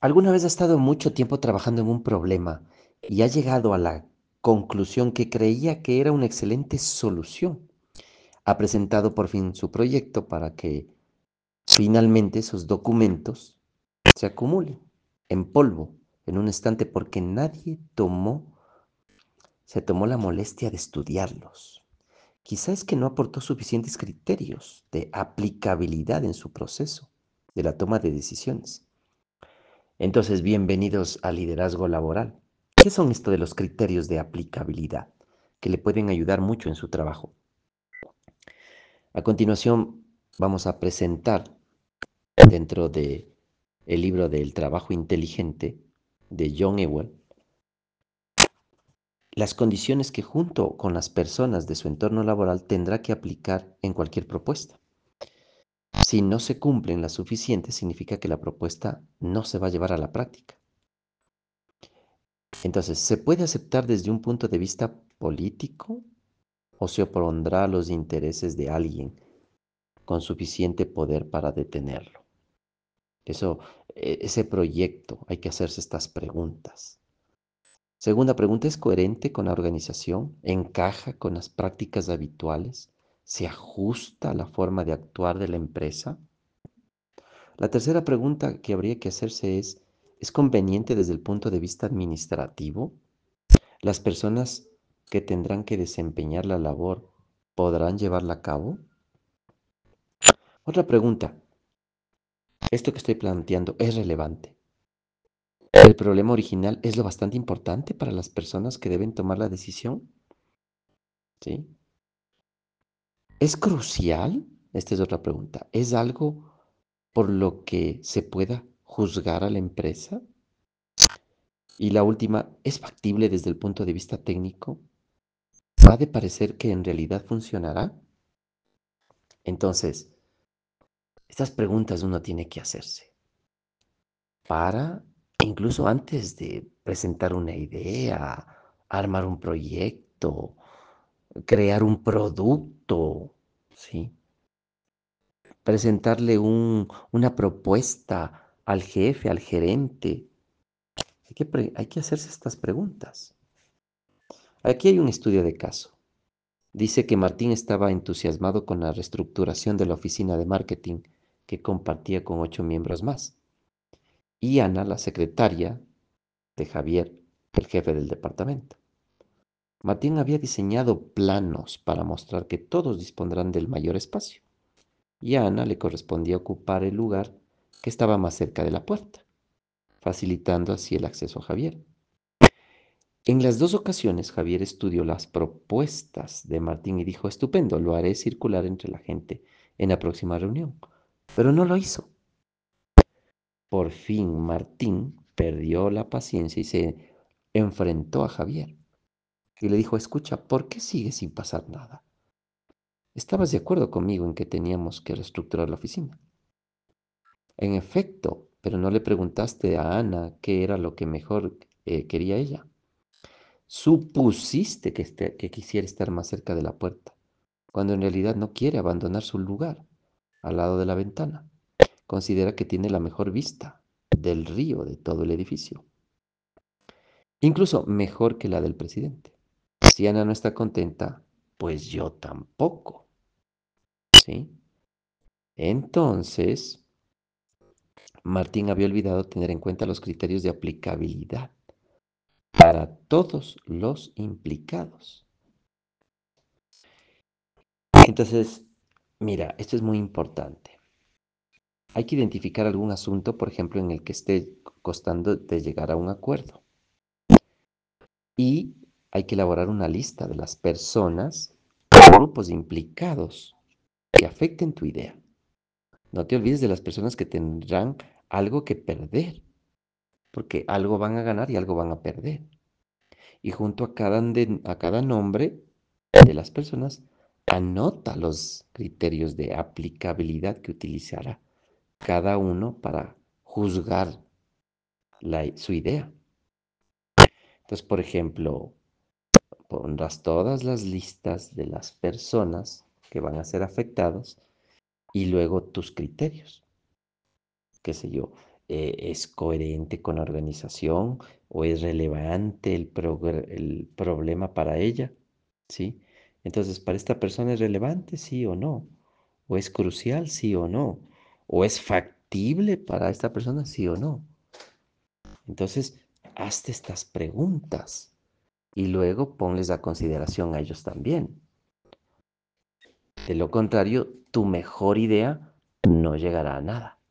¿Alguna vez ha estado mucho tiempo trabajando en un problema y ha llegado a la conclusión que creía que era una excelente solución? Ha presentado por fin su proyecto para que finalmente esos documentos se acumulen en polvo en un estante porque nadie se tomó la molestia de estudiarlos. Quizá es que no aportó suficientes criterios de aplicabilidad en su proceso de la toma de decisiones. Entonces, bienvenidos al liderazgo laboral. ¿Qué son esto de los criterios de aplicabilidad que le pueden ayudar mucho en su trabajo? A continuación, vamos a presentar dentro de el libro del trabajo inteligente de John Ewell las condiciones que junto con las personas de su entorno laboral tendrá que aplicar en cualquier propuesta. Si no se cumplen las suficientes, significa que la propuesta no se va a llevar a la práctica. Entonces, ¿se puede aceptar desde un punto de vista político o se opondrá a los intereses de alguien con suficiente poder para detenerlo? Eso, ese proyecto, hay que hacerse estas preguntas. Segunda pregunta, ¿es coherente con la organización? ¿Encaja con las prácticas habituales? ¿Se ajusta a la forma de actuar de la empresa? La tercera pregunta que habría que hacerse ¿es conveniente desde el punto de vista administrativo? ¿Las personas que tendrán que desempeñar la labor podrán llevarla a cabo? Otra pregunta, ¿esto que estoy planteando es relevante? ¿El problema original es lo bastante importante para las personas que deben tomar la decisión? ¿Sí? ¿Es crucial? Esta es otra pregunta. ¿Es algo por lo que se pueda juzgar a la empresa? Y la última, ¿es factible desde el punto de vista técnico? ¿Ha de parecer que en realidad funcionará? Entonces, estas preguntas uno tiene que hacerse para, incluso antes de presentar una idea, armar un proyecto, crear un producto, ¿sí? Presentarle una propuesta al jefe, al gerente. Hay que hacerse estas preguntas. Aquí hay un estudio de caso. Dice que Martín estaba entusiasmado con la reestructuración de la oficina de marketing que compartía con 8 miembros más. Y Ana, la secretaria de Javier, el jefe del departamento. Martín había diseñado planos para mostrar que todos dispondrán del mayor espacio, y a Ana le correspondía ocupar el lugar que estaba más cerca de la puerta, facilitando así el acceso a Javier. En las dos ocasiones, Javier estudió las propuestas de Martín y dijo, estupendo, lo haré circular entre la gente en la próxima reunión. Pero no lo hizo. Por fin Martín perdió la paciencia y se enfrentó a Javier y le dijo, escucha, ¿por qué sigue sin pasar nada? Estabas de acuerdo conmigo en que teníamos que reestructurar la oficina. En efecto, pero no le preguntaste a Ana qué era lo que mejor quería ella. Supusiste que quisiera estar más cerca de la puerta, cuando en realidad no quiere abandonar su lugar al lado de la ventana. Considera que tiene la mejor vista del río de todo el edificio, incluso mejor que la del presidente. Si Ana no está contenta, pues yo tampoco, ¿sí? Entonces, Martín había olvidado tener en cuenta los criterios de aplicabilidad para todos los implicados. Entonces, mira, esto es muy importante. Hay que identificar algún asunto, por ejemplo, en el que esté costando de llegar a un acuerdo. Y hay que elaborar una lista de las personas o grupos implicados que afecten tu idea. No te olvides de las personas que tendrán algo que perder, porque algo van a ganar y algo van a perder. Y junto a cada nombre de las personas, anota los criterios de aplicabilidad que utilizará cada uno para juzgar su idea. Entonces, por ejemplo, pondrás todas las listas de las personas que van a ser afectados y luego tus criterios, qué sé yo. ¿Es coherente con la organización o es relevante el problema para ella? ¿Sí? Entonces, ¿para esta persona es relevante, sí o no? ¿O es crucial, sí o no? ¿O es factible para esta persona, sí o no? Entonces, hazte estas preguntas y luego ponles a consideración a ellos también. De lo contrario, tu mejor idea no llegará a nada.